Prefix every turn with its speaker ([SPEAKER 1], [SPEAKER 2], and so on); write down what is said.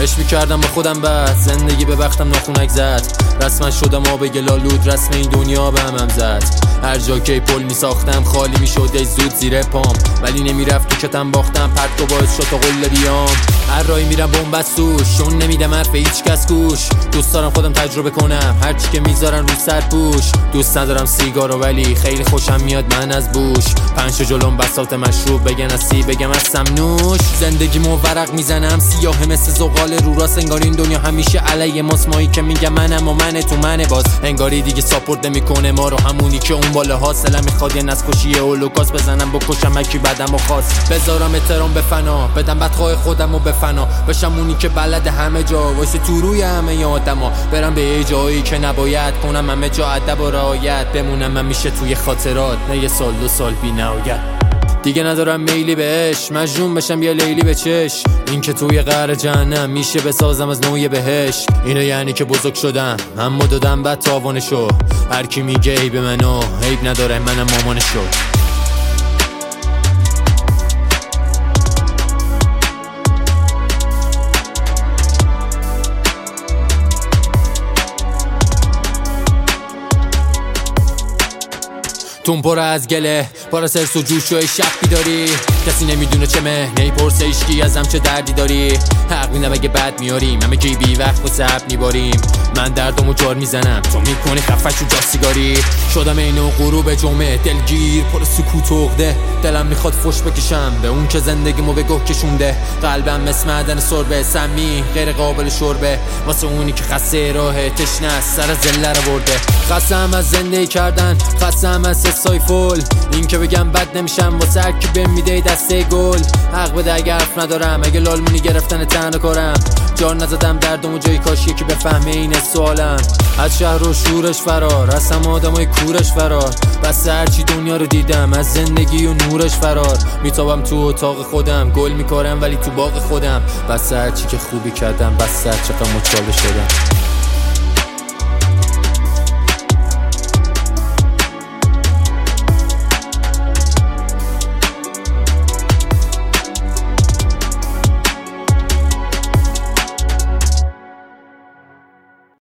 [SPEAKER 1] عشق میکردم با خودم بعد زندگی به بختم ناخونک زد. رسما شدم آب گلالود، رسم این دنیا به هم زد. هر جا که پل میساختم خالی میشد ای زود زیر پام، ولی نمیرفت تو کتم باختم پرت و باعث شد تا قله بیام. هر راهی میرم بنبست توش، چون نمیدم حرف هیچ کس گوش. دوست دارم خودم تجربه کنم هرچی که میذارن رو سر پوش. دوست ندارم سیگارو ولی خیلی خوشم میاد من از بوش. پنج جلوم بساط مشروب، بگن از سی بگم از سمنوش. زندگیمو ورق میزنم سیاه مثل زغال رو راست، انگار این دنیا همیشه علیه ماست. مایی که میگم منم و من تو منه، باز انگاری دیگه ساپورت نمیکنه ما رو همونی که اون بالا هاست. دلم میخواد یه نسکشی هولوکاست بزنم بکشم کی بعدمو خواست. بذارم احترام به فنا، بدم بدخواه خودمو به فنا، بشم اونی که بلد همه جا واسه تو روی همه آدما. برم به یه جایی که نباید کنم همه جا ادب و رعایت، بمونم همیشه توی خاطرات نه یه سال دو سال بی نهایت. دیگه ندارم میلی بهش، مجنون بشم یا لیلی به چش. این که توی قعر جهنم میشه بسازم از نوعی بهش. اینو یعنی که بزرگ شدم اما دادم بعد تاوانشو. هر کی میگه عیب منو عیب نداره منم مامانشو. تون پر از گله پر از حرص و جوش و شب بیداری. کسی نمیدونه چه مهنه پرسه ایشکی ازم چه دردی داری. حق میدم اگه بد میاریم همه کی بی وقت و سب میباریم. من دردمو جار میزنم تو میکنی خفش و جا سیگاری. شدم اینو غروب جمعه دلگیر پر سکوت و عقده. دلم میخواد فش بکشم به اون که زندگیمو به گه کشونده. قلبم مثل معدن سربه سمی غیر قابل شربه، واسه اونی که خسته راه تشنه است سر زله رو برده. خستم از زندگی کردن، خستم از حسای فول. این که بگم بد نمیشم واسه هر کی بهم میده دسته گل. حق بده اگه حرف ندارم، اگه لالمونی گرفتن تنها کارم. جار نزدم دردمو جای کاش یکی بفهمه این سوالم. از شهر و شورش فرار، هستم آدمای کورش فرار. بس هرچی دنیا رو دیدم از زندگی و نورش فرار. میتابم تو اتاق خودم گل میکارم ولی تو باغ خودم. بس هرچی که خوبی کردم بس هرچی که مچاله شدم.